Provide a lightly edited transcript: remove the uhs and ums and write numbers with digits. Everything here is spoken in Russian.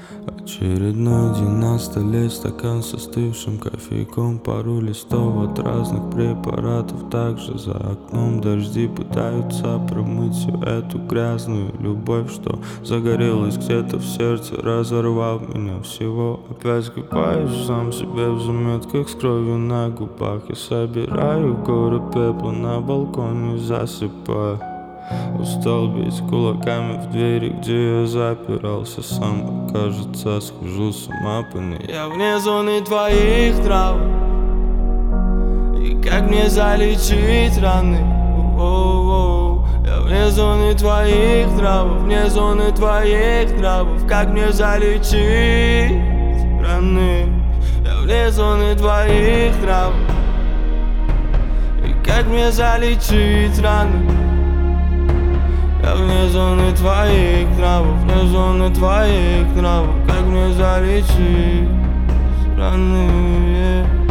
Очередной день на столе, стакан с остывшим кофейком, пару листов от разных препаратов. Также за окном дожди пытаются промыть всю эту грязную любовь, что загорелась где-то в сердце, разорвав меня всего. Опять копаюсь сам себе в заметках с кровью на губах и собираю горы пепла на балконе, засыпаю. Устал бить кулаками в двери, где я запирался сам. Кажется, схожу с ума по ней. Я вне зоны твоих трав, и как мне залечить раны? Я вне зоны твоих трав, вне зоны твоих трав. Как мне залечить раны? Я вне зоны твоих трав, и как мне залечить раны? Я вне зоны твоих трав, вне зоны твоих трав. Как мне залечить раны?